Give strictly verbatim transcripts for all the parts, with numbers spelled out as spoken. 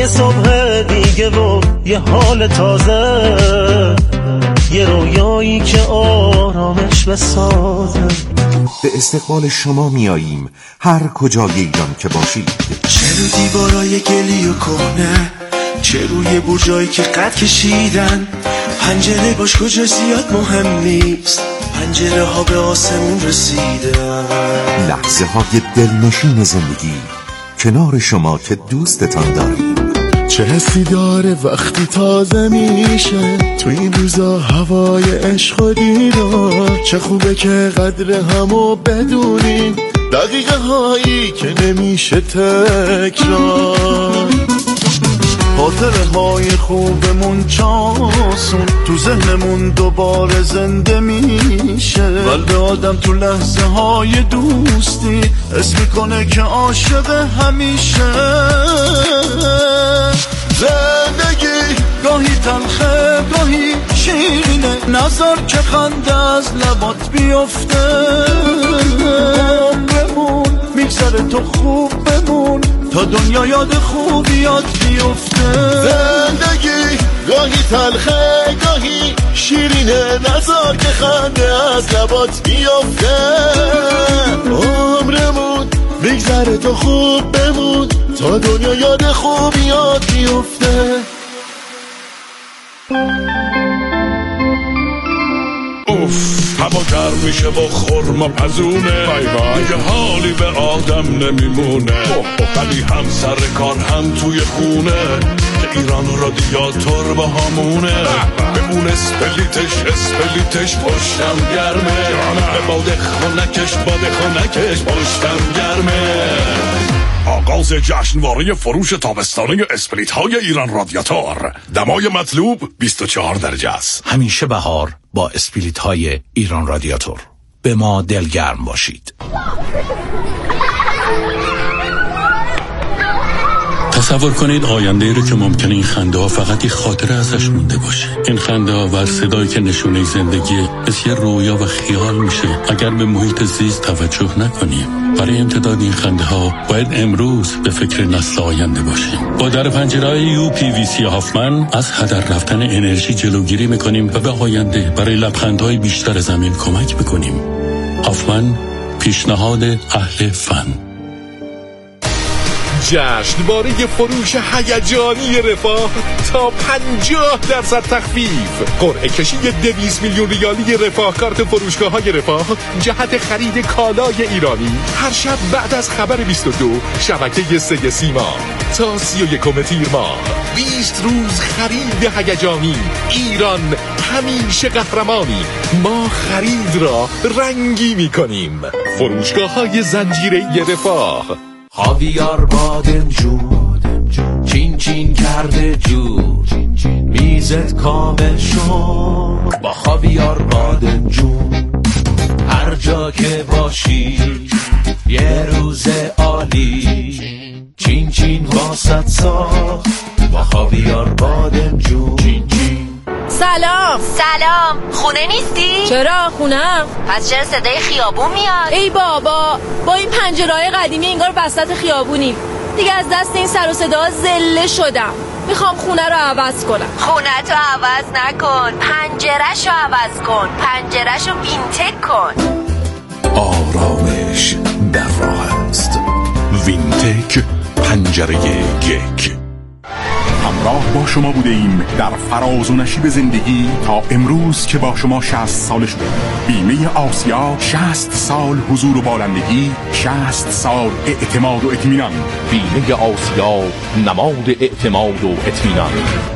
یه صبح دیگه و یه حال تازه، یه رویایی که آرامش بسازه. به استقبال شما میاییم هر کجای ایران که باشید. چه رو دیوارای گلی و کهنه، چه روی برجایی که قد کشیدن، پنجره باش کجا زیاد مهم نیست، پنجره ها به آسمون رسیدن. لحظه های دلنشین زندگی کنار شما که دوستتان داریم. چه حسی داره وقتی تازه میشه تو این روزا هوای عشق و دیدار، چه خوبه که قدر همو بدونیم، دقیقه هایی که نمیشه تکرار. خاطره های خوبمون چاسون تو ذهنمون دوباره زنده میشه، قلب آدم تو لحظه های دوستی حس میکنه که عاشق همیشه. زندگی گاهی تلخه گاهی شیرینه، نظر که خنده از لبات بیفته. عمرمون میگذره تو خوب بمون تا دنیا یاد خوبیات بیفته. زندگی گاهی تلخه گاهی شیرینه، نظر که خنده از لبات بیفته. عمرمون میگذره تو خوب بمون تا دنیا یاد خوبیات بیفته. اوف هوا گرم میشه و خورما پزونه، دیگه حالی به آدم نمیمونه. ولی هم سر کار هم توی خونه که ایران رادیاتور با همونه. بمون اسپلیتش اسپلیتش پشتم گرمه، به باده خونکش باده خونکش پشتم گرمه. آغاز جشنواره فروش تابستانه اسپلیت های ایران رادیاتور. دمای مطلوب بیست و چهار درجه است. همیشه بهار با اسپلیت های ایران رادیاتور. به ما دلگرم باشید. تصور کنید آینده ای رو که ممکنه این خنده ها فقط یک خاطره ازش مونده باشه. این خنده ها و صدایی که نشونه زندگی مثل یه رویا و خیال میشه اگر به محیط زیست توجه نکنیم. برای امتداد این خنده ها باید امروز به فکر نسل آینده باشیم. با در پنجره‌های یو پی وی سی هافمن از هدر رفتن انرژی جلوگیری میکنیم و به آینده برای لبخندهای بیشتر زمین کمک میکنیم. هافمن، پیشنهاد اهل فن. جشنواره فروش هیجانی رفاه تا پنجاه درصد تخفیف. قرعه کشی دویست میلیون ریالی رفاه کارت فروشگاه های رفاه جهت خرید کالای ایرانی هر شب بعد از خبر بیست و دو شبکه سه سیما تا سی و یکم تیر ماه. بیست روز خرید هیجانی. ایران همیشه قهرمانی. ما خرید را رنگی میکنیم. فروشگاه های زنجیره رفاه. خاویار بادمجون چین چین کرده جون، میزت کامل شد با خاویار بادمجون. هر جا که باشی یه روز عالی، چین چین واسط ساخت با خاویار بادمجون. چین چین. سلام. سلام. خونه نیستی؟ چرا خونم؟ پس چرا صدای خیابون میاد؟ ای بابا، با این پنجره‌های قدیمی انگار وسط خیابونیم. دیگه از دست این سر و صدا زله شدم. میخوام خونه رو عوض کنم. خونه تو عوض نکن، پنجره‌شو عوض کن. پنجره‌شو وینتک کن. آرامش در راه است. وینتک پنجره یک. همراه با شما بوده ایم در فراز و نشیب زندگی تا امروز که با شما شصت ساله شده. بیمه آسیا، شصت سال حضور و بالندگی، شصت سال اعتماد و اطمینان. بیمه آسیا، نماد اعتماد و اطمینان.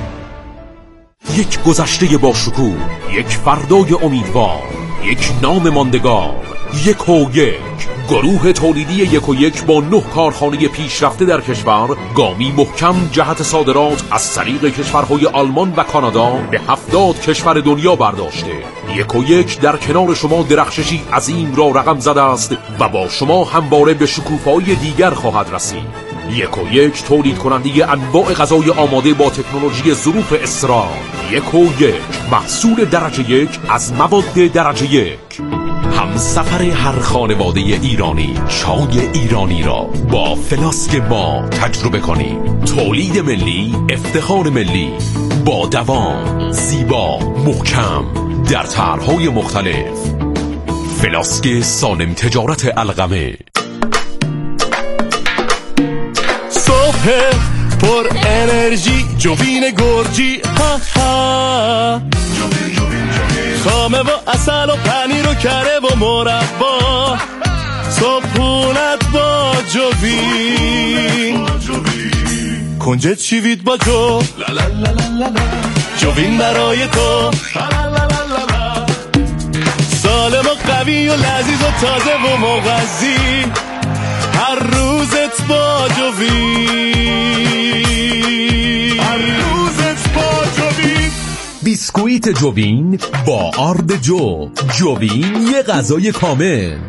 یک گذشته با شکوه، یک فردای امیدوار، یک نام ماندگار، یک و یک. گروه تولیدی یک و یک با نه کارخانه پیشرفته در کشور، گامی محکم جهت صادرات از طریق کشورهای آلمان و کانادا به هفتاد کشور دنیا برداشته. یک و یک در کنار شما درخششی عظیم را رقم زده است و با شما همواره به شکوفه‌های دیگر خواهد رسید. یک و یک تولید کننده انواع غذای آماده با تکنولوژی ظروف اسرار. یک و یک محصول درجه یک از مواد درجه یک. سفر هر خانواده ایرانی چای ایرانی را با فلاسک ما تجربه کنید. تولید ملی، افتخار ملی، با دوام، زیبا، محکم، در طرح‌های مختلف. فلاسک سالم تجارت القمه. صبح پر انرژی، جوین گرجی، ها ها، خامه و اصل و پنیر و کره و مربا، صبحونت با جوین، کنجد چیوید با جو، جوین برای تو، سالم و قوی و لذیذ و تازه و مغذی، هر روزت با جوین، هر روزت با جوین. بیسکویت جوین با آرد جو. جوین یه غذای کامل.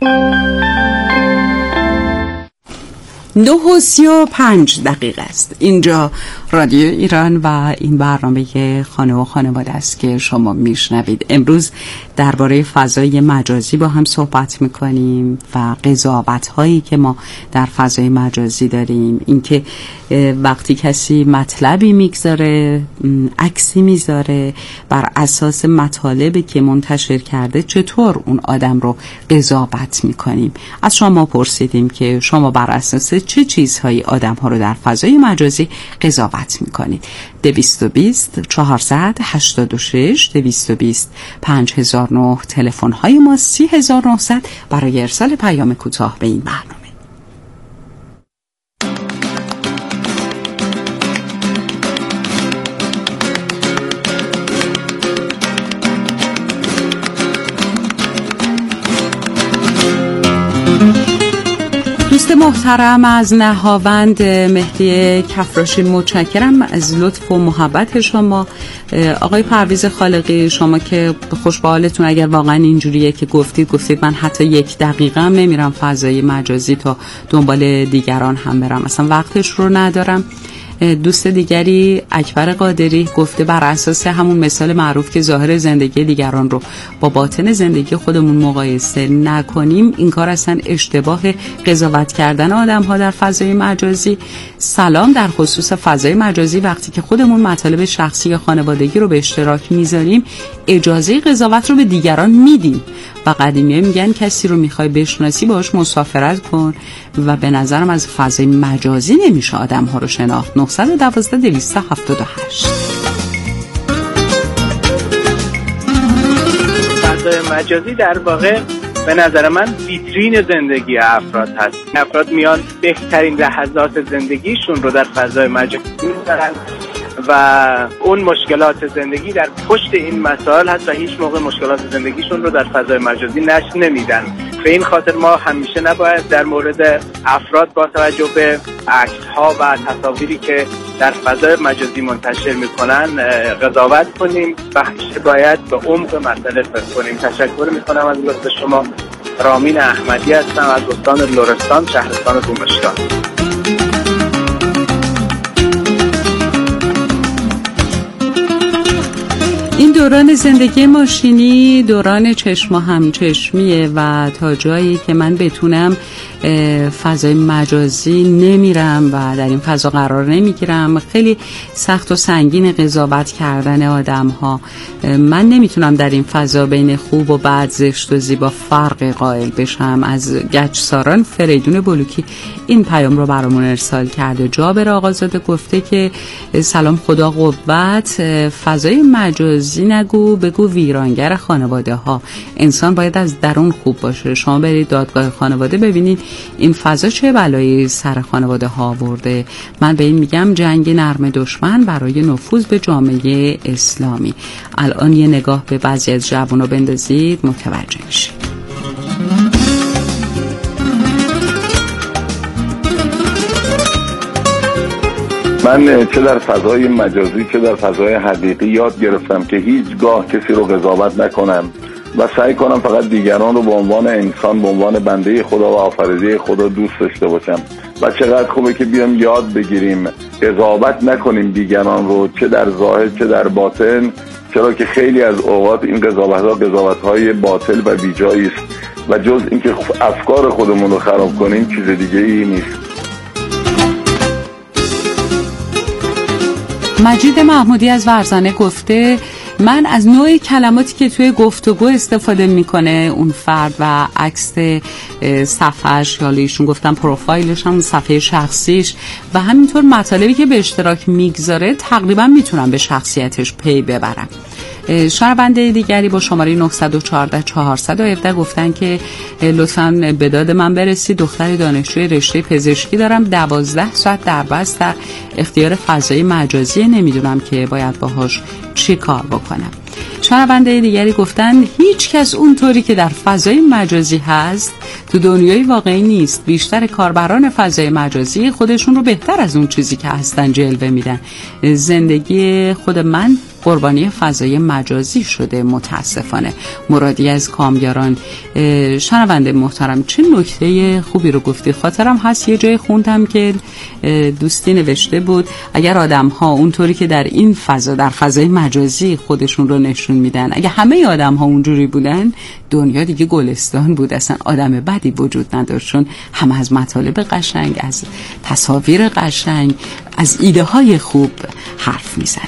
نه و سی و پنج دقیقه است. اینجا رادیو ایران و این برنامه خانه و خانواده است که شما میشنوید. امروز درباره فضای مجازی با هم صحبت میکنیم و قضاوت هایی که ما در فضای مجازی داریم. اینکه وقتی کسی مطلبی میگذاره، عکسی میذاره، بر اساس مطالبی که منتشر کرده چطور اون آدم رو قضاوت میکنیم. از شما پرسیدیم که شما بر اساس چه چیزهایی آدم ها رو در فضای مجازی قضاوت میکنید. دویست و بیست چهارصد هشتاد و شش دویست و بیست پنج هزار و نه تلفن های ما سی هزار و نهصد برای ارسال پیام کوتاه به این برنامه. دوست محترم از نهاوند مهدی کفراشی، متشکرم از لطف و محبت شما. آقای پرویز خالقی، شما که خوش به حالتون، اگر واقعا اینجوریه که گفتید گفتید من حتی یک دقیقه هم نمیرم فضای مجازی تا دنبال دیگران هم برم، اصلا وقتش رو ندارم. دوست دیگری اکبر قادری گفته بر اساس همون مثال معروف که ظاهر زندگی دیگران رو با باطن زندگی خودمون مقایسه نکنیم، این کار اصلا اشتباه قضاوت کردن آدم ها در فضای مجازی. سلام، در خصوص فضای مجازی وقتی که خودمون مطالب شخصی یا خانوادگی رو به اشتراک میذاریم اجازه قضاوت رو به دیگران میدیم و قدیمیه میگن کسی رو میخوای بشناسی باهاش مسافرت کن و به نظرم از فضای مجازی نمیشه آدم ها رو شناخت. نه یک دو دویست هفتاد و هشت. فضای مجازی در واقع به نظر من ویترین زندگی افراد هست. افراد میان بهترین لحظات زندگیشون رو در فضای مجازی میذارن و اون مشکلات زندگی در پشت این مسائل هست و هیچ موقع مشکلات زندگیشون رو در فضای مجازی نشر نمیدن. به این خاطر ما همیشه نباید در مورد افراد با توجه به عکس‌ها و تصاویری که در فضای مجازی منتشر میکنن قضاوت کنیم و همیشه باید به عمق مسئله فکر کنیم. تشکر میکنم از لطف شما. رامین احمدی هستم از استان لرستان، شهرستان دومشتان. این دوران زندگی ماشینی دوران چشم و همچشمیه و تا جایی که من بتونم فضای مجازی نمیرم و در این فضا قرار نمیگیرم. خیلی سخت و سنگین قضاوت کردن آدم ها. من نمیتونم در این فضا بین خوب و بد، زشت و زیبا فرق قائل بشم. از گچساران فریدون بلوکی این پیام رو برامون ارسال کرده. جابر آقازاده گفته که سلام، خدا قوت، فضای مجازی نگو بگو ویرانگر خانواده ها. انسان باید از درون خوب باشه. شما برید دادگاه خانواده ببینید این فضا چه بلایی سر خانواده ها آورده. من به این میگم جنگ نرم دشمن برای نفوذ به جامعه اسلامی. الان یه نگاه به بعضی از جوونا بندازید متوجه میشید. من چه در فضای مجازی چه در فضای حقیقی یاد گرفتم که هیچگاه کسی رو قضاوت نکنم و سعی کنم فقط دیگران رو به عنوان انسان، به عنوان بنده خدا و آفریده خدا دوست داشته باشم. و چقدر خوبه که بیام یاد بگیریم قضاوت نکنیم دیگران رو، چه در ظاهر چه در باطن، چرا که خیلی از اوقات این قضاوت‌ها قضاوت‌های باطل و بیجایی است. و جز اینکه افکار خودمون رو خراب کنیم چیز دیگه ای نیست. مجید محمودی از ورزنه گفته من از نوع کلماتی که توی گفتگو استفاده میکنه اون فرد و عکس صفحهش یا ایشون گفتن پروفایلش هم صفحه شخصیش و همینطور مطالبی که به اشتراک میگذاره تقریبا میتونم به شخصیتش پی ببرم. شنونده دیگری با شماره نه یک چهار چهار یک هفت گفتن که لطفاً به داد من برسید، دختر دانشجوی رشته پزشکی دارم، دوازده ساعت در بس در اختیار فضای مجازی، نمیدونم که باید باهاش چی کار بکنم. شنونده دیگری گفتن هیچ کس اونطوری که در فضای مجازی هست تو دنیای واقعی نیست. بیشتر کاربران فضای مجازی خودشون رو بهتر از اون چیزی که هستن جلوه میدن. زندگی خود من قربانی فضای مجازی شده متاسفانه. مرادی از کامیاران. شنونده محترم چه نکته خوبی رو گفتی. خاطرم هست یه جای خوندم که دوستی نوشته بود اگر آدم ها اونطوری که در این فضا در فضای مجازی خودشون رو نشون میدن، اگه همه آدم ها اونجوری بودن دنیا دیگه گلستان بود، اصلا آدم بدی وجود نداشت، چون هم از مطالب قشنگ، از تصاویر قشنگ، از ایده های خوب حرف میزنن.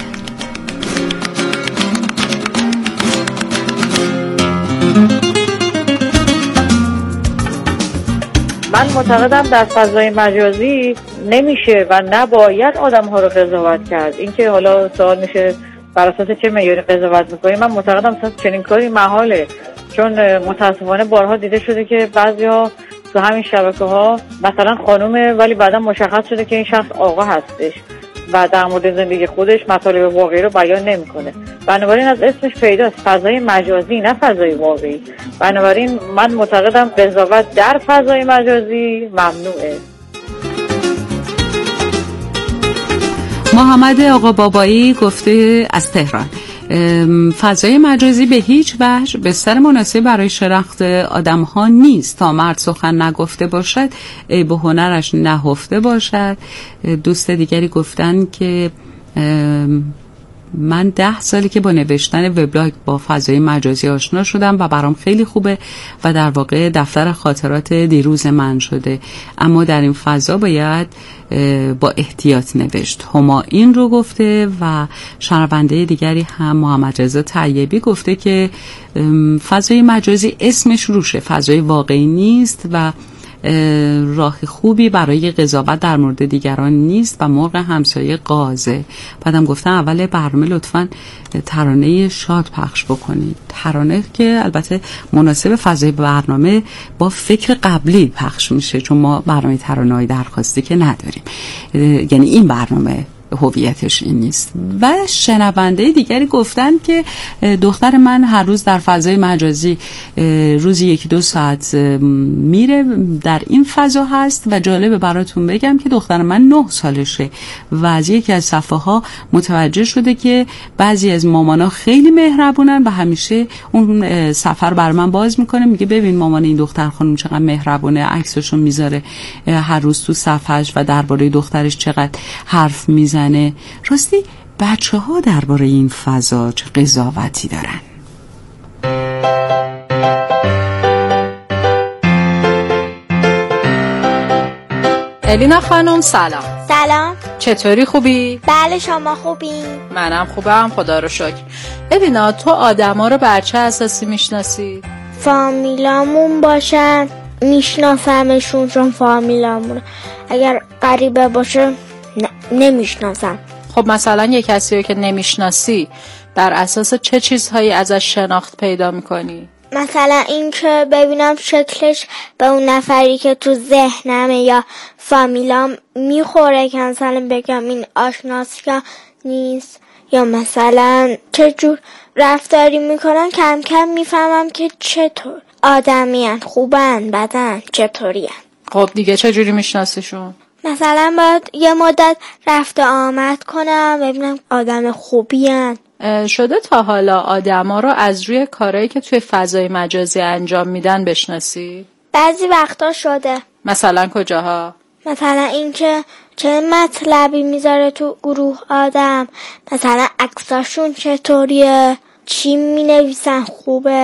من معتقدم در فضای مجازی نمیشه و نباید آدم ها رو قضاوت کرد. اینکه حالا سوال میشه بر اساس چه معیاری قضاوت میکنی، من معتقدم اساس چنین کاری محاله، چون متاسفانه بارها دیده شده که بعضیا تو همین شبکه ها مثلا خانومه ولی بعدا مشخص شده که این شخص آقا هستش و در مورد زندگی خودش مطالب واقعی رو بیان نمیکنه. بنابراین از اسمش پیداست فضای مجازی نه فضای واقعی. بنابراین من معتقدم قضاوت در فضای مجازی ممنوعه. محمد آقا بابایی گفته از تهران فضای مجازی به هیچ وجه بستر مناسب برای شناخت آدم ها نیست. تا مرد سخن نگفته باشد عیب و هنرش نهفته باشد. دوست دیگری گفتن که من ده سالی که با نوشتن وبلاگ با فضای مجازی آشنا شدم و برام خیلی خوبه و در واقع دفتر خاطرات دیروز من شده، اما در این فضا باید با احتیاط نوشت. هما این رو گفته و شنونده دیگری هم محمد رضا طیبی گفته که فضای مجازی اسمش روشه، فضای واقعی نیست و راه خوبی برای قضاوت در مورد دیگران نیست و مرغ همسایه قازه. بعدم گفتن اول برنامه لطفاً ترانه شاد پخش بکنید، ترانه که البته مناسب فضای برنامه با فکر قبلی پخش میشه، چون ما برنامه ترانه‌های درخواستی که نداریم، یعنی این برنامه هویتش این نیست. و شنونده دیگری گفتن که دختر من هر روز در فضای مجازی روزی یکی دو ساعت میره در این فضا هست و جالبه براتون بگم که دختر من نه سالشه و از یکی از صفحه ها متوجه شده که بعضی از مامانا خیلی مهربونن و همیشه اون صفحه رو بر من باز میکنه، میگه ببین مامان این دختر خانم چقدر مهربونه، عکسشو میذاره هر روز تو صفحهش و درباره دخترش چقدر حرف میزنه. راستی بچه ها درباره این فضا چه قضاوتی دارن؟ الینا خانم سلام. سلام. چطوری، خوبی؟ بله شما خوبی؟ منم خوبم خدا رو شکر. الینا تو آدما رو بر چه اساسی میشناسی؟ فامیلامون باشن میشناسمشون، چون فامیلامون. اگر غریبه باشه نه نمیشناسم. خب مثلا یه کسی رو که نمیشناسی بر اساس چه چیزهایی ازش شناخت پیدا میکنی؟ مثلا این که ببینم شکلش به اون نفری که تو ذهنمه یا فامیلام میخوره که مثلا بگم این آشناس یا نیست، یا مثلا چه جور رفتاری میکنن کم کم میفهمم که چطور آدمین، خوبن بدن چطورین. خب دیگه چه جوری میشناسیشون؟ مثلا باید یه مدت رفت آمد کنم ببینم آدم خوبین. شده تا حالا آدما رو از روی کارهایی که توی فضای مجازی انجام میدن بشناسی؟ بعضی وقتا شده. مثلا کجاها؟ مثلا اینکه چه مطلبی میذاره تو گروه آدم، مثلا عکساشون چطوریه، چی مینویسن خوبه.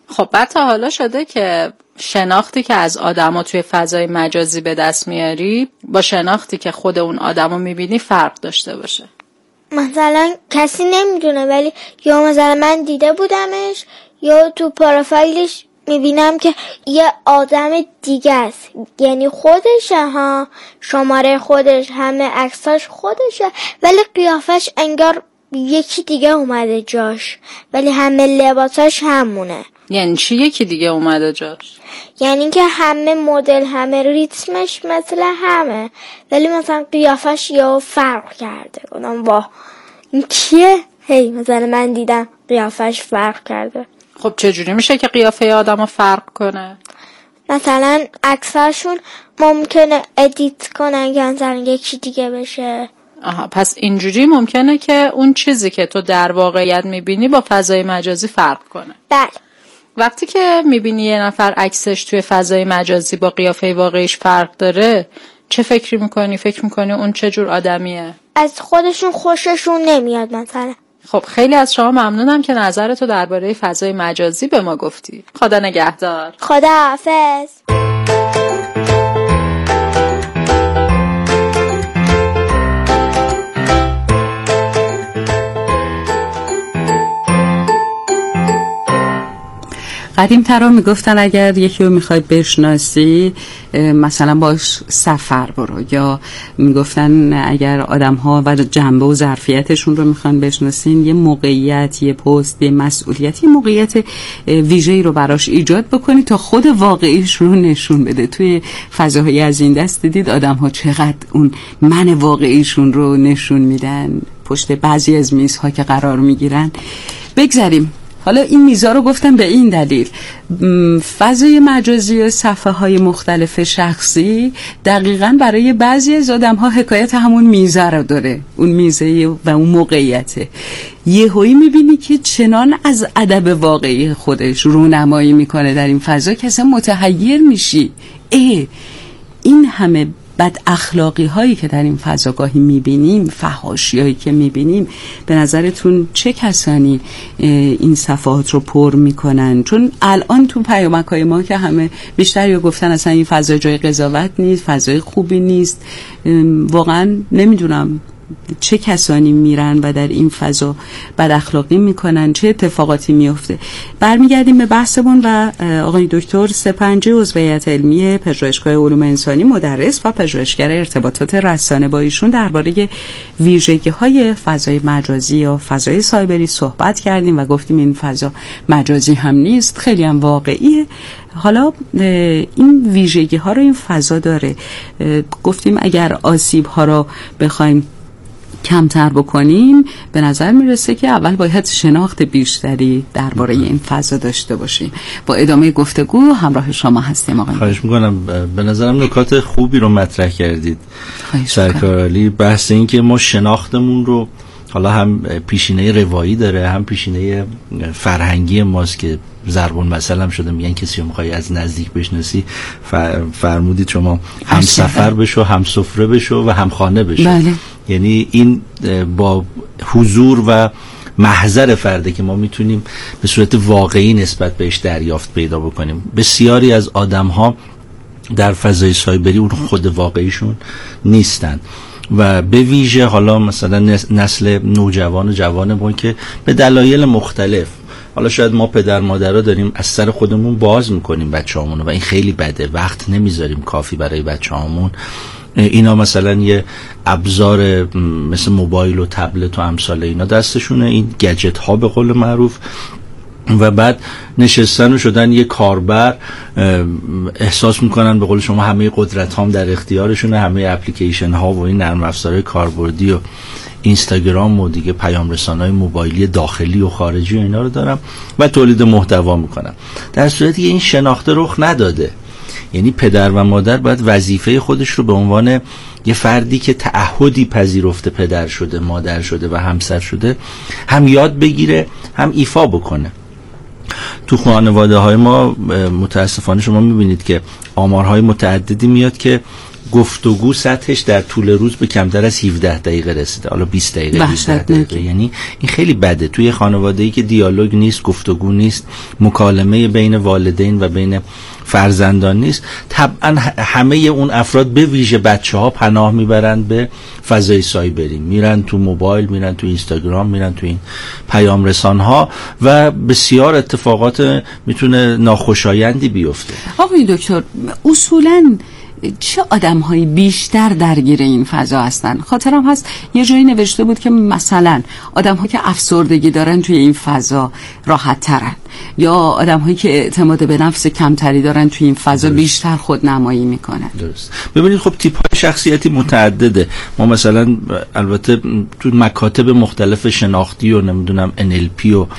خب بعد تا حالا شده که شناختی که از آدما توی فضای مجازی به دست میاری با شناختی که خود اون آدمو میبینی فرق داشته باشه؟ مثلا کسی نمیدونه ولی یا مثلا من دیده بودمش یا تو پروفایلش میبینم که یه آدم دیگه است، یعنی خودشه ها، شماره خودش، همه عکساش خودشه ولی قیافش انگار یکی دیگه اومده جاش ولی همه لباساش همونه. یعنی چی یکی دیگه اومده جاش؟ یعنی که همه مدل، همه ریتمش مثل همه ولی مثلا قیافش یا فرق کرده. گفتم واه این کیه؟ هی مثلا من دیدم قیافش فرق کرده. خب چجوری میشه که قیافه آدمو فرق کنه؟ مثلا عکساشون ممکنه ادیت کنن که مثلا یکی دیگه بشه. آها، پس اینجوری ممکنه که اون چیزی که تو در واقعیت میبینی با فضای مجازی فرق کنه. بله. وقتی که میبینی یه نفر عکسش توی فضای مجازی با قیافه واقعیش فرق داره چه فکری میکنی؟ فکر میکنی اون چه جور آدمیه؟ از خودشون خوششون نمیاد مثلا. خب خیلی از شما ممنونم که نظرتو درباره فضای مجازی به ما گفتی. خدا نگهدار. خدا حافظ. قدیم ترا میگفتن اگر یکی رو میخوای بشناسی مثلا باش سفر برو، یا میگفتن اگر آدم ها و جنبه و ظرفیتشون رو میخوان بشناسین یه موقعیت، یه پست، یه مسئولیت، یه موقعیت ویژه‌ای رو براش ایجاد بکنی تا خود واقعیش رو نشون بده. توی فضاهای از این دست دیدید آدم ها چقدر اون من واقعیشون رو نشون میدن پشت بعضی از میزها که قرار میگیرن. بگذاریم. حالا این میزا رو گفتم به این دلیل، فضای مجازی و صفحه های مختلف شخصی دقیقاً برای بعضی از آدم ها حکایت همون میزه رو داره، اون میزه و اون موقعیته. یهویی میبینی که چنان از ادب واقعی خودش رونمایی میکنه در این فضا که اصلا متحیر میشی. ای این همه بد اخلاقی هایی که در این فضاگاهی میبینیم، فحاشی هایی که میبینیم، به نظرتون چه کسانی این صفحات رو پر میکنن؟ چون الان تو پیامک های ما که همه بیشتر یا گفتن اصلا این فضا جای قضاوت نیست، فضای خوبی نیست. واقعا نمیدونم چه کسانی میرن و در این فضا بد اخلاقی میکنن، چه اتفاقاتی میفته. برمیگردیم به بحثمون و آقای دکتر سپنجی عضو هیئت علمی پژوهشگاه علوم انسانی، مدرس و پژوهشگر ارتباطات رسانه، با ایشون درباره ویژگی‌های فضای مجازی یا فضای سایبری صحبت کردیم و گفتیم این فضا مجازی هم نیست، خیلی هم واقعیه. حالا این ویژگی‌ها رو این فضا داره. گفتیم اگر آسیب‌ها رو بخوایم کمتر بکنیم به نظر میرسه که اول باید شناخت بیشتری درباره این فضا داشته باشیم. با ادامه گفتگو همراه شما هستیم آقای. خواهش میکنم. به نظرم نکات خوبی رو مطرح کردید سرکار علی. بحث این که ما شناختمون رو حالا هم پیشینه روایی داره هم پیشینه فرهنگی ماست که ضرب المثل هم شده، میگن کسی رو میخوای از نزدیک بشناسی فرمودید شما هم سفر بشو، هم سفره بشو و هم خانه بشو. بله. یعنی این با حضور و محضر فرده که ما میتونیم به صورت واقعی نسبت بهش دریافت پیدا بکنیم. بسیاری از آدم ها در فضای سایبری اون خود واقعیشون نیستن و به ویژه حالا مثلا نسل نوجوان و جوانمون که به دلایل مختلف، حالا شاید ما پدر مادرها داریم از سر خودمون باز میکنیم بچه‌هامون و این خیلی بده، وقت نمیذاریم کافی برای بچه‌هامون. اینا مثلا یه ابزار مثل موبایل و تبلت و امثال اینا دستشونه، این گجت ها به قول معروف، و بعد نشستن و شدن یه کاربر، احساس میکنن به قول شما همه قدرت هام در اختیارشونه، همه اپلیکیشن ها و این نرم افزارهای کاربردی و اینستاگرام و دیگه پیام رسانه‌های موبایلی داخلی و خارجی و اینا رو دارم و تولید محتوا میکنم، در صورتی که این شناخته رخ نداده. یعنی پدر و مادر باید وظیفه خودش رو به عنوان یه فردی که تعهدی پذیرفته پدر شده، مادر شده و همسر شده هم یاد بگیره هم ایفا بکنه. تو خانواده های ما متاسفانه شما میبینید که آمارهای متعددی میاد که گفتگو سطحش در طول روز به کمتر از هفده دقیقه رسیده، حالا بیست دقیقه هفده دقیقه. یعنی این خیلی بده توی خانواده‌ای که دیالوگ نیست، گفتگو نیست، مکالمه بین والدین و بین فرزندان نیست. طبعا همه اون افراد به ویژه بچه‌ها پناه میبرند به فضای سایبری، میرن تو موبایل، میرن تو اینستاگرام، میرن تو این پیام رسان‌ها و بسیار اتفاقات میتونه ناخوشایندی بیفته. آقای دکتر، اصولاً چه آدم‌هایی بیشتر درگیر این فضا هستن؟ خاطرم هست یه جایی نوشته بود که مثلا آدم‌ها که افسردگی دارن توی این فضا راحت ترن، یا آدم‌هایی که اعتماد به نفس کمتری دارن توی این فضا درست. بیشتر خودنمایی میکنن. درست. ببینید خب تیپ‌های شخصیتی متعدده. ما مثلا البته تو مکاتب مختلف شناختی و نمیدونم ان ال پی و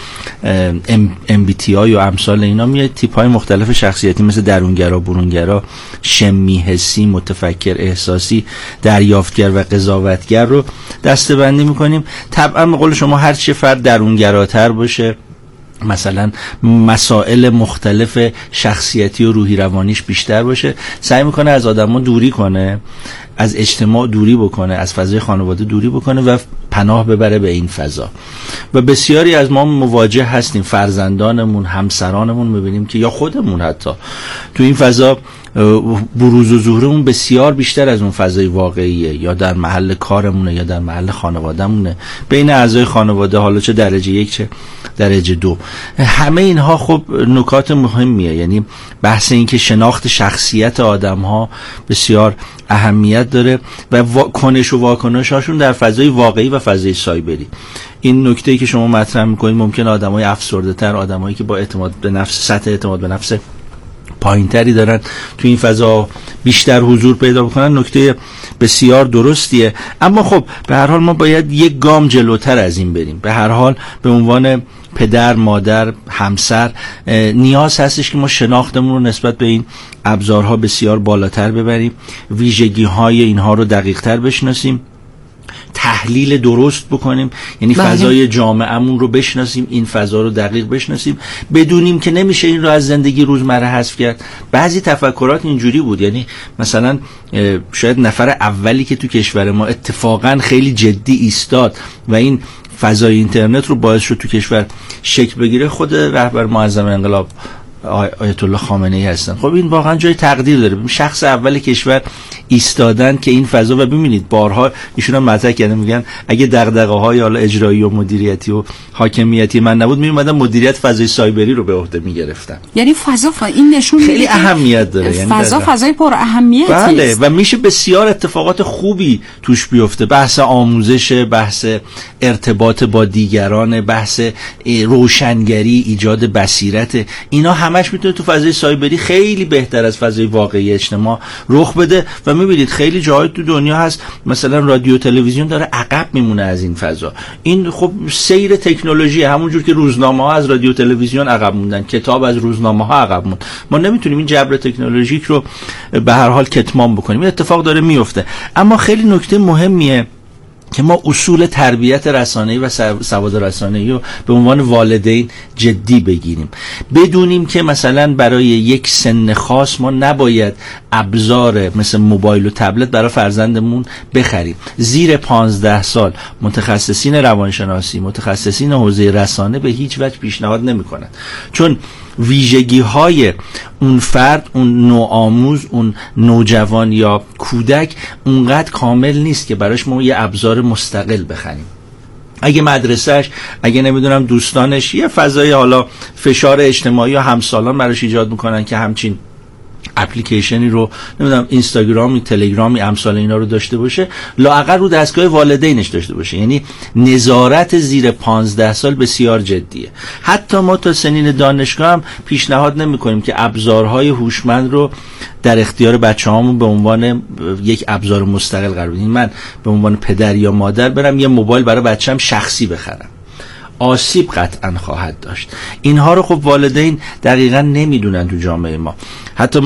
ام بی تی آی و امثال اینا میاد تیپ‌های مختلف شخصیتی مثل درونگرا، برونگرا، شمی، حسی، متفکر، احساسی، دریافتگر و قضاوتگر رو دسته‌بندی می‌کنیم. طبعا به قول شما هر چه فرد درونگراتر باشه، مثلا مسائل مختلف شخصیتی و روحی روانیش بیشتر باشه، سعی میکنه از آدما دوری کنه، از اجتماع دوری بکنه، از فضای خانواده دوری بکنه و پناه ببره به این فضا. و بسیاری از ما مواجه هستیم، فرزندانمون، همسرانمون میبینیم که یا خودمون حتی تو این فضا بروز و ظهورمون بسیار بیشتر از اون فضای واقعیه، یا در محل کارمونه یا در محل خانوادهمونه، بین اعضای خانواده، حالا چه درجه یک چه درجه دو. همه اینها خب نکات مهمیه، یعنی بحث این که شناخت شخصیت آدم ها بسیار اهمیت داره و کنش و واکنش هاشون در فضای واقعی و فضای سایبری. این نکته‌ای که شما مطرح می‌کنید ممکنه آدمای افسرده‌تر، آدمایی که با اعتماد به نفس، سطح اعتماد به نفس پایینتری دارن تو این فضا بیشتر حضور پیدا بکنن، نکته بسیار درستیه. اما خب به هر حال ما باید یک گام جلوتر از این بریم. به هر حال به عنوان پدر، مادر، همسر نیاز هستش که ما شناختمون رو نسبت به این ابزارها بسیار بالاتر ببریم، ویژگی‌های اینها رو دقیق‌تر بشناسیم، تحلیل درست بکنیم، یعنی بله. فضای جامعه‌مون رو بشناسیم، این فضا رو دقیق بشناسیم، بدونیم که نمیشه این رو از زندگی روزمره حذف کرد. بعضی تفکرات اینجوری بود، یعنی مثلا شاید نفر اولی که تو کشور ما اتفاقا خیلی جدی ایستاد و این فضای اینترنت رو باعث شد تو کشور شکل بگیره خود رهبر معظم انقلاب آیت الله خامنه ای هستن. خب این واقعا جای تقدیر داره، شخص اول کشور ایستادن که این فضا، و ببینید بارها ایشون هم مطرح کردن، میگن اگه دغدغه‌های حالا اجرایی و مدیریتی و حاکمیتی من نبود، میومدن مدیریت فضای سایبری رو به عهده میگرفتن. یعنی فضا ف... این نشون خیلی اهمیت داره، یعنی فضا فضای پر اهمیتی است. بله، و میشه بسیار اتفاقات خوبی توش بیفته، بحث آموزش، بحث ارتباط با دیگران، بحث روشنگری، ایجاد بصیرت، اینا همش میتونه تو فضای سایبری خیلی بهتر از فضای واقعی اجتماع رخ بده. و میبینید خیلی جاهای تو دنیا هست مثلا رادیو تلویزیون داره عقب میمونه از این فضا. این خب سیر تکنولوژی، همونجور که روزنامه ها از رادیو تلویزیون عقب موندن، کتاب از روزنامه ها عقب موند، ما نمیتونیم این جبر تکنولوژیک رو به هر حال کتمان بکنیم. این اتفاق داره میفته. اما خیلی نکته مهمیه که ما اصول تربیت رسانه‌ای و سواد رسانه‌ای رو به عنوان والدین جدی بگیریم، بدونیم که مثلا برای یک سن خاص ما نباید ابزار مثل موبایل و تبلت برای فرزندمون بخریم. زیر پانزده سال متخصصین روانشناسی، متخصصین حوزه رسانه به هیچ وجه پیشنهاد نمی‌کنند، چون ویژگی های اون فرد، اون نوآموز، اون نوجوان یا کودک اونقدر کامل نیست که براش ما یه ابزار مستقل بخریم. اگه مدرسهش، اگه نمیدونم دوستانش یه فضای حالا فشار اجتماعی یا همسالان براش ایجاد میکنن که همچین اپلیکیشنی رو نمیدونم اینستاگرامی، تلگرامی، امثال اینا رو داشته باشه، لااقل رو دستگاه والدینش داشته باشه. یعنی نظارت زیر پانزده سال بسیار جدیه. حتی ما تا سنین دانشگاه هم پیشنهاد نمی کنیم که ابزارهای هوشمند رو در اختیار بچه‌هامون به عنوان یک ابزار مستقل قرار بدیم. من به عنوان پدر یا مادر برم یه موبایل برای بچه‌م شخصی بخرم، آسیب قطعا خواهد داشت. اینها رو خب والدین دقیقا نمیدونن تو جامعه ما. حتی من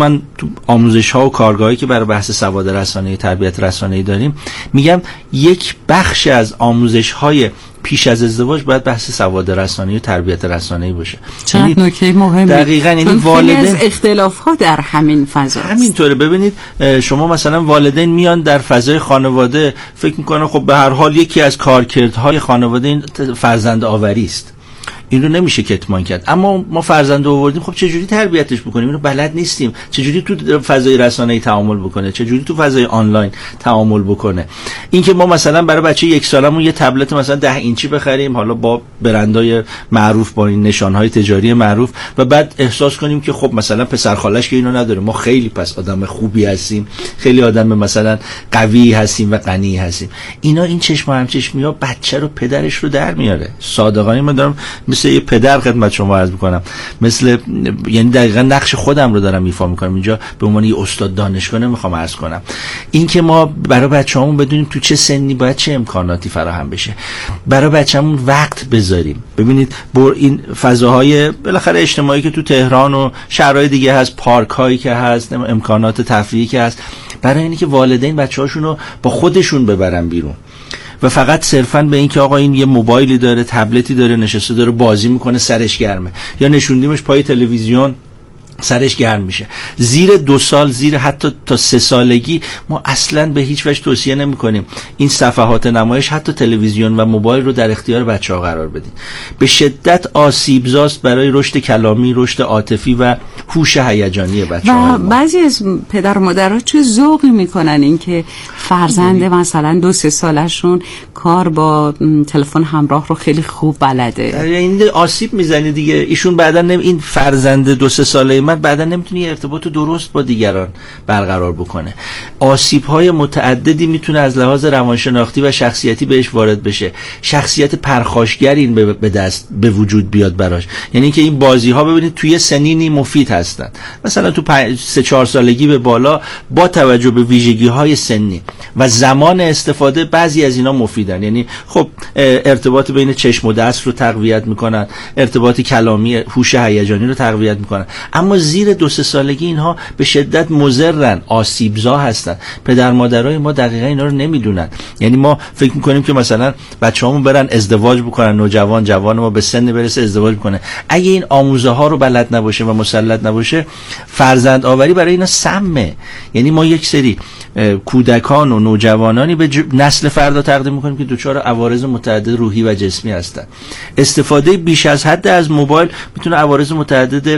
تو آموزش ها و کارگاهی که برای بحث سواد رسانه‌ای تربیت رسانه‌ای داریم میگم یک بخش از آموزش های پیش از ازدواج باید بحث سواد رسانه‌ای و تربیت رسانه‌ای باشه. چند نکته مهمه دقیقاً یعنی والدین از اختلافات در همین فضا همینطوره. ببینید شما مثلا والدین میان در فضای خانواده فکر میکنن خب به هر حال یکی از کارکردهای خانواده این فرزند آوری است، این رو نمیشه کتمان کرد، اما ما فرزند آوردیم، خب چجوری تربیتش بکنیم؟ اینو بلد نیستیم. چجوری تو فضای رسانه‌ای تعامل بکنه، چجوری تو فضای آنلاین تعامل بکنه. این که ما مثلا برای بچه یک سالمون یه تبلت مثلا ده اینچی بخریم، حالا با برندهای معروف، با این نشانهای تجاری معروف، و بعد احساس کنیم که خب مثلا پسر خالش که اینو نداره، ما خیلی پس آدم خوبی هستیم، خیلی آدم مثلا قوی هستیم و غنی هستیم. اینا این چشم هم چشمیا بچه رو پدرش رو در میاره. صادقانه من دارم مثل یه پدر خدمت شما عرض میکنم، مثل یعنی دقیقاً نقش خودم رو دارم ایفا میکنم اینجا، به عنوان یه استاد دانشگاه نمیخوام عرض کنم. این که ما برای بچه‌مون بدونیم تو چه سنی باید چه امکاناتی فراهم بشه، برای بچه‌مون وقت بذاریم. ببینید بر این فضاهای بالاخره اجتماعی که تو تهران و شهرهای دیگه هست، پارک هایی که هست، امکانات تفریحی که هست، برای اینکه والدین بچه‌هاشون رو با خودشون ببرن بیرون و فقط صرفاً به این که آقا این یه موبایلی داره، تبلتی داره، نشسته داره بازی میکنه، سرش گرمه، یا نشوندیمش پای تلویزیون سرش گرم میشه. زیر دو سال، زیر حتی تا سه سالگی ما اصلا به هیچ وجه توصیه نمی کنیم این صفحات نمایش، حتی تلویزیون و موبایل رو در اختیار بچه ها قرار بدیم. به شدت آسیبزاست برای رشد کلامی، رشد عاطفی و هوش هیجانی بچه ها. و بعضی از پدر و مادرها چه ذوقی میکنن این که فرزند مثلا دو سه سالشون کار با تلفن همراه رو خیلی خوب بلده. این آسیب میزنه دیگه. ایشون بعدا این فرزند دو سه ساله من بعدا نمیتونه یه ارتباط درست با دیگران برقرار بکنه. آسیب‌های متعددی میتونه از لحاظ روانشناختی و شخصیتی بهش وارد بشه. شخصیت پرخاشگر این به دست به وجود بیاد براش. یعنی که این بازی‌ها ببینید توی سنینی مفید هستن. مثلا تو سه چهار سالگی به بالا با توجه به ویژگی‌های سنی و زمان استفاده بعضی از اینا مفیدن. یعنی خب ارتباط بین چشم و دست رو تقویت میکنن، ارتباط کلامی، هوش هیجانی رو تقویت میکنن. اما زیر دو سه سالگی اینها به شدت مضرن، آسیبزا هستن. پدر مادرای ما دقیقاً اینا رو نمیدونن. یعنی ما فکر میکنیم که مثلا بچه‌هامون برن ازدواج بکنن، نوجوان جوان ما به سن برسه ازدواج بکنه. اگه این آموزه ها رو بلد نباشه و مسلط نباشه، فرزند آوری برای اینا سمه. یعنی ما یک سری کودکان و نوجوانانی به نسل فردا تقدیم میکنیم که دچار عوارض متعدد روحی و جسمی هستن. استفاده بیش از حد از موبایل میتونه عوارض متعدد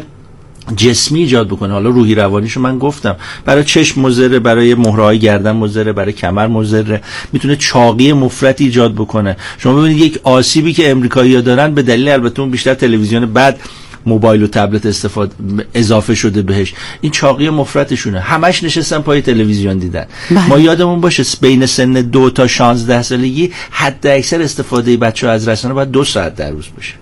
جسمی ایجاد بکنه. حالا روحی روانیشو من گفتم، برای چشم مضره، برای مهره‌های گردن مضره، برای کمر مضره، میتونه چاقی مفرط ایجاد بکنه. شما ببینید یک آسیبی که امریکایی‌ها دارن به دلیل البته اون بیشتر تلویزیون بعد موبایل و تبلت استفاده اضافه شده بهش، این چاقی مفرطشونه. همش نشستن پای تلویزیون دیدن. بله. ما یادمون باشه بین سن دو تا شانزده سالگی حد اکثر استفاده بچه‌ها از رسانه باید دو ساعت در روز باشه.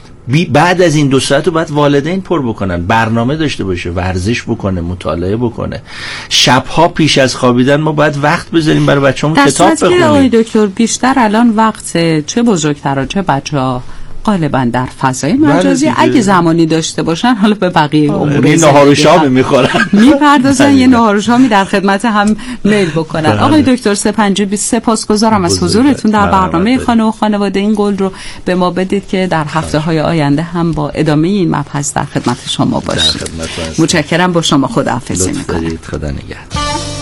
بعد از این دو ساعت رو باید والدین پر بکنن، برنامه داشته باشه، ورزش بکنه، مطالعه بکنه. شبها پیش از خوابیدن ما باید وقت بذاریم برای بچه‌مون کتاب بخونیم. آقای دکتر بیشتر الان وقت چه بزرگترا چه بچه‌ها غالبا در فضای مجازی اگه زمانی داشته باشن، حالا به بقیه امور یه نهار و شام میخورن، میپردازن یه نهار و شامی در خدمت هم میل بکنن. آقای دکتر سپنجی سپاسگزارم از حضورتون در برنامه خانه و خانواده. این قول رو به ما بدید که در هفته های آینده هم با ادامه این مبحث در خدمت شما باشیم. متشکرم، با شما خداحافظی میکنم. خدا نگهدار.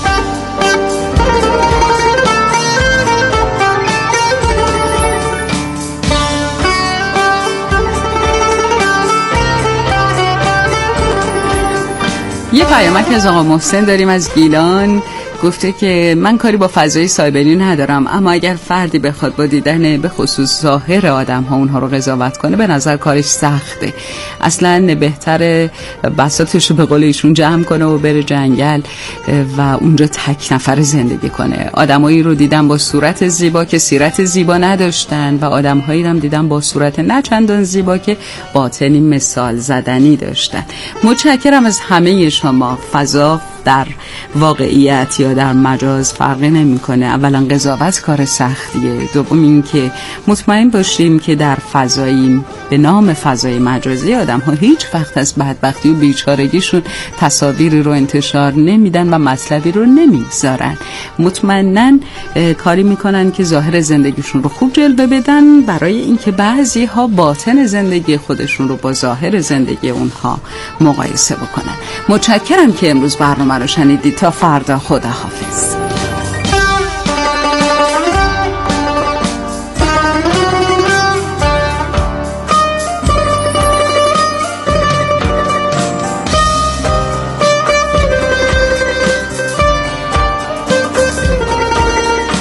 یه پیامک از آقا محسن داریم از گیلان. گفته که من کاری با فضای سایبری ندارم، اما اگر فردی بخواد با دیدن به خصوص ظاهر آدم ها اونها رو قضاوت کنه، به نظر کارش سخته. اصلا بهتره بساطش رو به قول ایشون جمع کنه و بره جنگل و اونجا تک نفر زندگی کنه. آدمایی رو دیدم با صورت زیبا که سیرت زیبا نداشتن و آدمهایی هم دیدم با صورت نه چندان زیبا که باطنی مثال زدنی داشتن. متشکرم از همه شما. فضا در واقعیت یا در مجاز فرقی نمیکنه. اولا قضاوت کار سختیه، دوم این که مطمئن باشیم که در فضایی به نام فضای مجازی آدم ها هیچ وقت از بدبختی و بیچارگیشون تصاویری رو انتشار نمیدن و مطلبی رو نمیگذارن. مطمئنن کاری میکنن که ظاهر زندگیشون رو خوب جلوه بدن برای اینکه بعضی ها باطن زندگی خودشون رو با ظاهر زندگی اونها مقایسه بکنن. متشکرم که امروز برنامه رو شنیدید. تا فردا، خداحافظ.